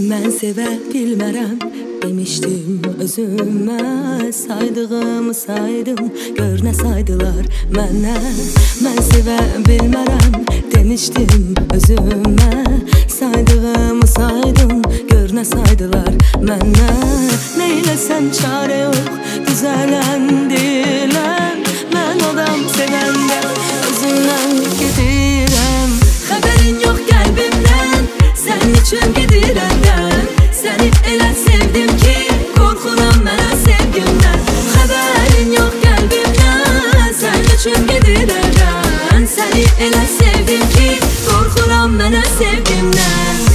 Mən sevə bilmərəm demişdim özümə. Saydığımı saydım, gör nə saydılar mənə. Mən sevə bilmərəm demişdim özümə. Saydığımı saydım, gör nə saydılar mənə. Neyləsən çarə yox, düzələn deyiləm. Mən adam sevəndə özümdən gedirəm. Xəbərin yox qəlbimdən, sənin üçün gedirəm. Səni elə sevdim ki, qorxuram mənə sevgimdən. Xəbərin yox qəlbimdən, sənin üçün gedirəm. Səni elə sevdim ki, qorxuram mənə sevgimdən.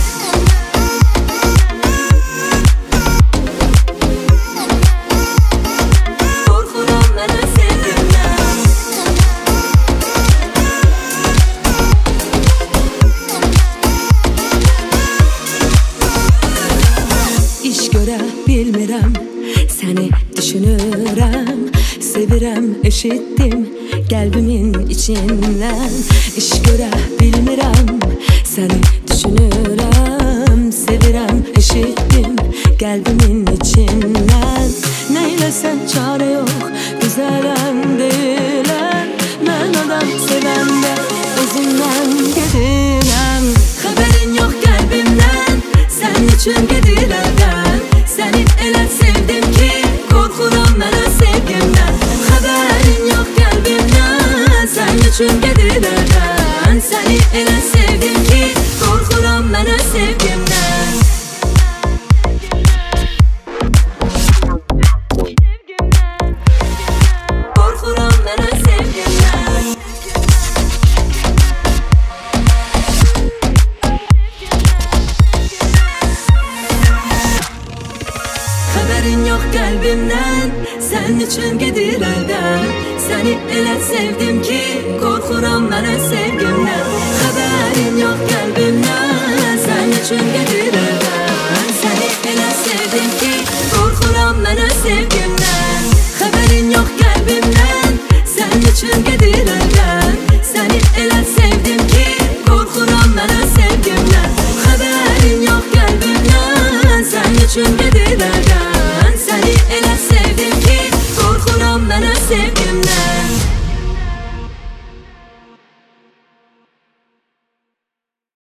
Qorxuram mənə sevgimdən. İş görə bilmirəm, səni düşünürəm. Sevirəm, eşitdim qəlbimin içindən. İş görə bilmirəm, səni düşünürəm. Sevirəm, eşitdim qəlbimin içindən. Neyləsən çarə yox, güzələm deyiləm. Mən adam sevəndə özümdən gedirəm. Xəbərin yox qəlbimdən, sənin üçün gedirəm. Səni elə sevdim ki, qorxuram mənə sevgimdən. Xəbərin yox qəlbimdən, sənin üçün gedirəm. Səni elə sevdim ki, qorxuram mənə sevgimdən. Qorxuram mənə sevgimdən. Xəbərin yox qəlbimdən, sənin üçün gedirəm. Səni elə sevdim ki, qorxuram mənə sevgimdən. Xəbərin yox qəlbimdən, sənin üçün gedirəm. Səni elə sevdim ki, qorxuram mənə sevgimdən. Xəbərin yox qəlbimdən, sənin üçün gedirəm. Səni elə sevdim ki, qorxuram mənə sevgimdən. Xəbərin yox qəlbimdən, sənin üçün gedirəm.